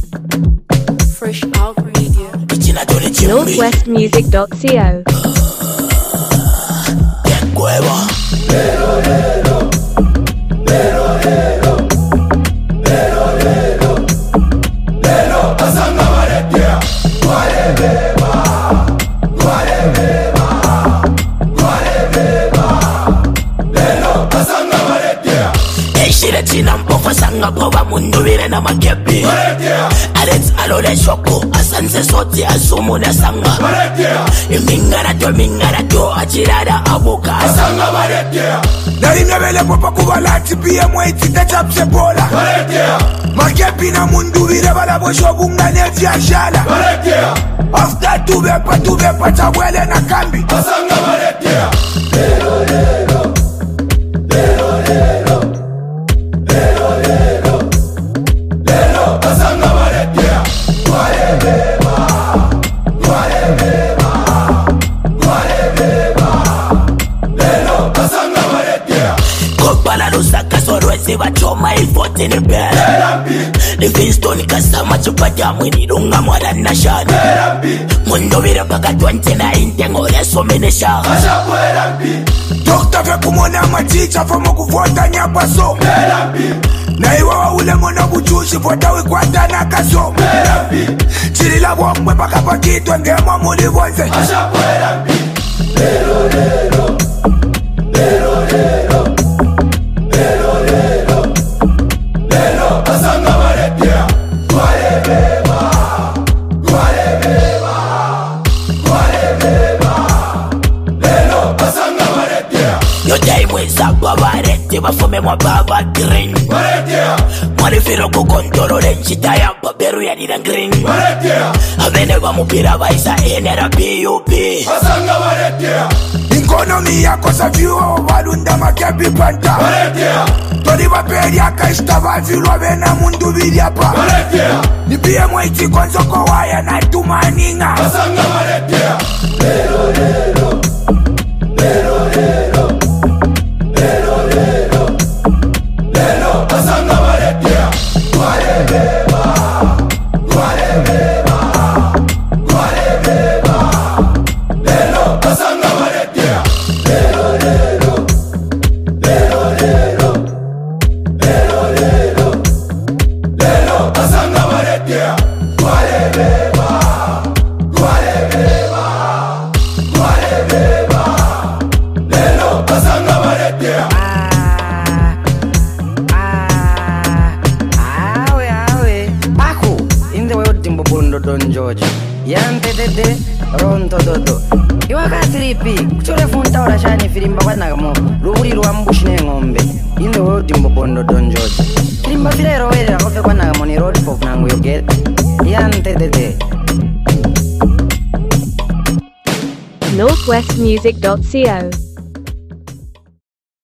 Fresh Out Radio. Northwestmusic.co. Tina mpofa sanga pova mundu vile na makepi Arets alole shoko asanse soti azumu na sanga Mingara to achirada abuka asanga na inevele popa kuvalati pia mweti tachapse bola makepi na mundu vile vala bosho bungane vya jala after tuvepa tawele na kambi asanga varetia Bachoma ilfote ni bela Livingstone kasama chupata mwini dunga mwada nashani Mundo vira paka 29 ngore somenesha Dokta ve kumona maticha fama kuvota nyapaso na iwa ule mona buchushi vota wikwata na kaso Chilila wangwe paka pakitwe ngema muli vonze Bafume mwa baba green Mwalifiro kukontoro renchita ya baberu ya nina green Avene wa mupira baisa enera PUP Basanga waretia Inkonomi yako sa viwa walunda makepi panta Toli waperi yaka istava vilwa vena mundu viliapa Nipie mwaiti konzoko waya na tumaninga Basanga waretia Lero lero Lero lero Don George Yante tete ronto dodo Iwaka 3P Kuchore funta ora shani firimba kwa nagamo Ruburi ruambushi ne ngombe In the world dimbobondo Don George Firimba file roere la kofe kwa nagamo ni road pop nangu yoget Yante tete Northwestmusic.co